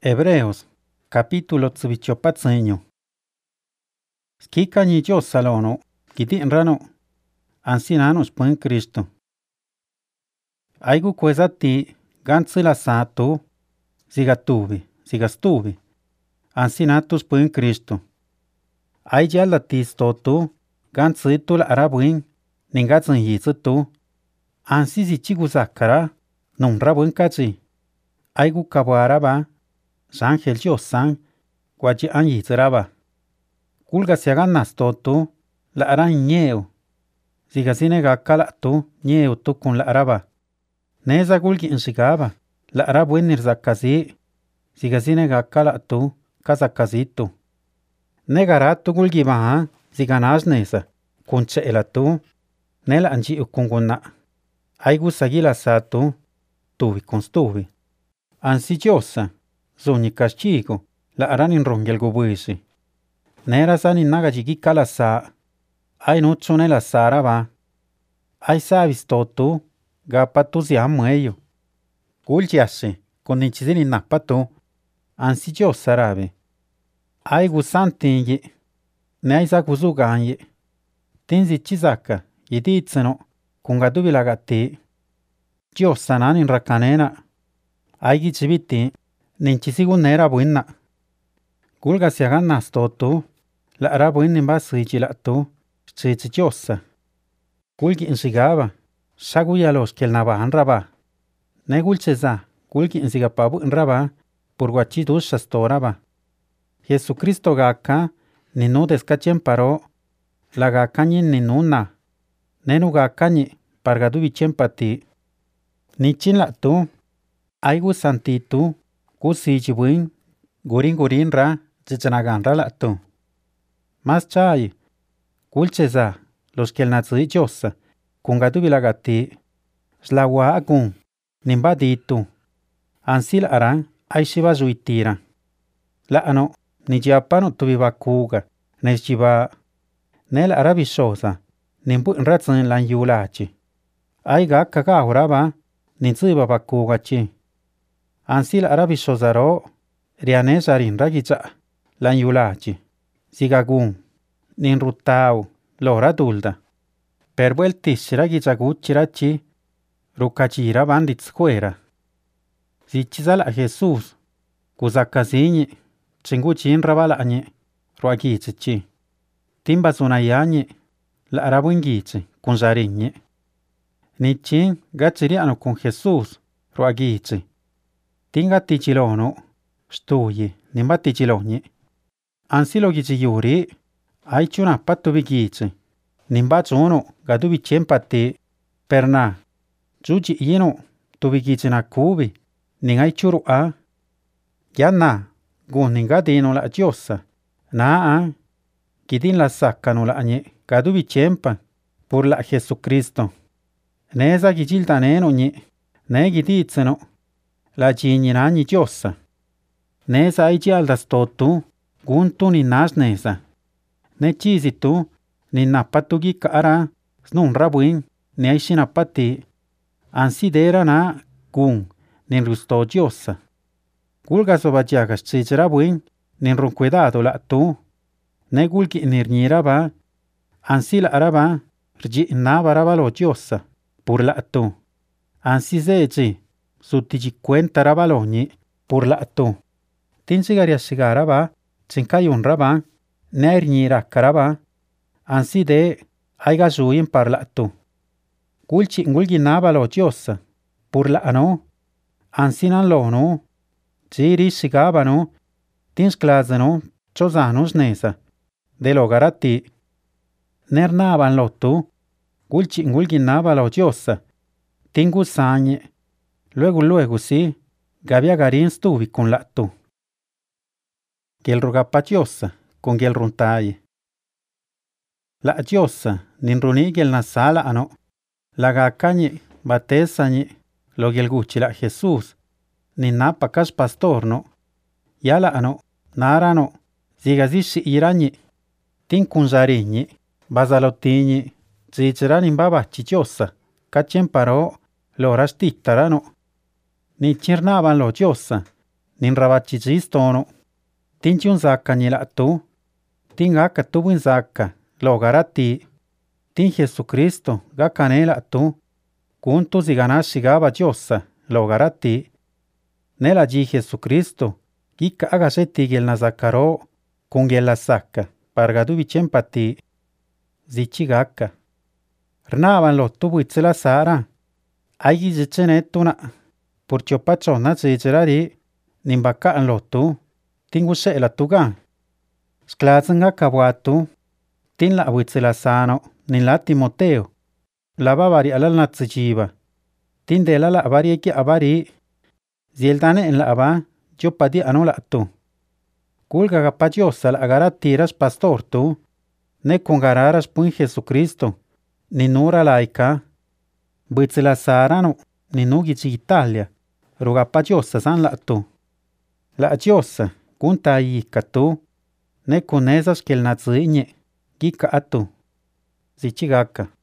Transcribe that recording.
Hebreos, capítulo 18. Skikani Diosalono, Gidi'nrano, Ansinano spun Cristo. Aigu quezati, ganzila sato, sigastuvi, Ansinatus spun Cristo. Ai gialla tistotu, ganzitul arabuin, ningatzin yizitu, Ansisi chiguzakara, non rabun kachi. Aigu kabuaraba, Ángel Diosan, guaji an yizraba. Kulga siagan nastotu, la aran ñeu. Sigasine gakalatu, ñeu tu kun la araba. Neza gulgi inshigaba, la arabu nirzakazi. Sigasine gakalatu, kazakazitu. Negaratu gulgi baha, siganaj neza, kunche elatu, nela anji ukunguna. Aigu sagila satu, tuvi konstuvi. Ansi Diosa. Zoni castigo, la aranin rongel gubuisi. Nera sani naga jigi kalasa. Ai nutsune la saraba. Ai sabis totu, gapatu ziamueyo. Guljiasi, kondinchizini napatu. Ansi Diosa rabe. Ai gusantingi. Ne ai zaguzuganyi. Tinzi chizaka, yiditseno, kungadubi lagati. Diosa nanin rakanena. Ai gichibiti. Ninchisigu nera buena. Gulga siagan nastotu, la arabuin nimbasichilatu, chichiosa. Gulgi insigaba, shaguyalos que el navan raba. Negulcheza, gulgi insigapabu raba, purguachidus astoraba. Jesucristo gaka, ninu descachen paro, la gakañi ninuna. Nenu gakañi, pargadubi chempati. Nichin latu, aigu santitu, Kusi jibuin, gurin ra, chichanagan ra latu. Mas chay, kulcheza, los que el nazi diosa, kungatu bilagati, slawa akun, nimbaditu, ansil aran, aishiba juitira. La ano, ni japano tubibakuga, neshiba, nel arabishosa, nimbu ratsan lan yulachi. Aiga kagahuraba, ninziba bakugachi. Ansil arabishozaro, rianesarin ragicha, lan yulachi, sigagun, ninrutau, lora dulda. Pervueltis ragichaguchirachi, rukachira bandits fuera. Zichizala Jesús, kuzakaziñi, chinguchin rabalañi, ruagichichi. Timba sunayañi, la arabuingichi, kunjariñi. Nichin gachiriano con Jesús, ruagichi. Tinga tichilono, stuyi, nimba tichiloni. Ansilo gichiyuri, aichuna patu bigichi. Nimba chuno, gadubi chempati, perna. Juji yino, tubigichi na kubi, ningai churu a. Yana, gun ninga dino la diosa. Na a, gidin la sakano la anye, gadubi chempa, por la Jesucristo. Neza gichilta neno nye, ne giditzeno. La gignina ni diosa. Nesa ai gialdas totu, guntu ni nas nesa. Ne chisitu, ni napatu gikara, snun rabuin, ni ai sinapati. Ansidera na, gun, ni rusto diosa. Gulga sobajagas chichirabuin, ni runcuidado la tu. Ne gulki nirniraba, ansila araba, rji nabarabalo diosa, pur la tu. Ansizeji. Sutiji cuenta rabaloni, por la tu. Tinsigaria sigaraba, chinkayun raba, nernira caraba, ansi de aigazuin par la tu. Gulchi ngulginaba lo diosa, por la ano, ansinan lono, jiri sigabano, tinsklazano, chozanos nesa, de logarati. Nernaban lo tu, gulchi ngulginaba lo diosa, tingusañe. Luego, sí, Gabia Garin stuvi con la tu. Giel rugapachiosa, con giel runtaye. La diosa, ninruni giel nasala ano. La gacañe, batesañe, lo giel guchi la Jesús. Ninapa cash pastor no. Yala ano, narano, zigazishi irañe. Tin kunjariñe, bazalotiñe, zichiranin baba chichiosa. Cachen paro, loras tittarano. Ni chirnaban lo diosa, nin rabachí stono, tin chiun zaka ñi la'tu, tin gacatu buin zaka lo garati, tin Jesucristo gacane la'tu, guntu ziganashi gaba Diosa lo garati. Neladí Jesucristo gicaga xeti guelnazacaro cun guelasaca par gadubi chempati. Zichi gaca. Rnaban lotu buitzela sara. Aigui zichenetuna. Pur chiopachona zicherari. Nimbacaan lotu. Tingu she'la tuga. Sclazan gaca buatu. Tin la buitzela sano. Nin la Timoteo. La babari alal natzijiba. Tin de la bari eki abari. Zieldane en la aba. Jopadi anu la tu. Kulga gapagiosa la agaratiras pastor tu. Ne congararas pun Jesucristo. Ni nura laica. Buitzela sarano. Ni nugici Italia. Rugapagiosa san la tu. La giosa. Kunta ica tu. Ne cunesas que el naziñe. Gica atu. Zichigaka.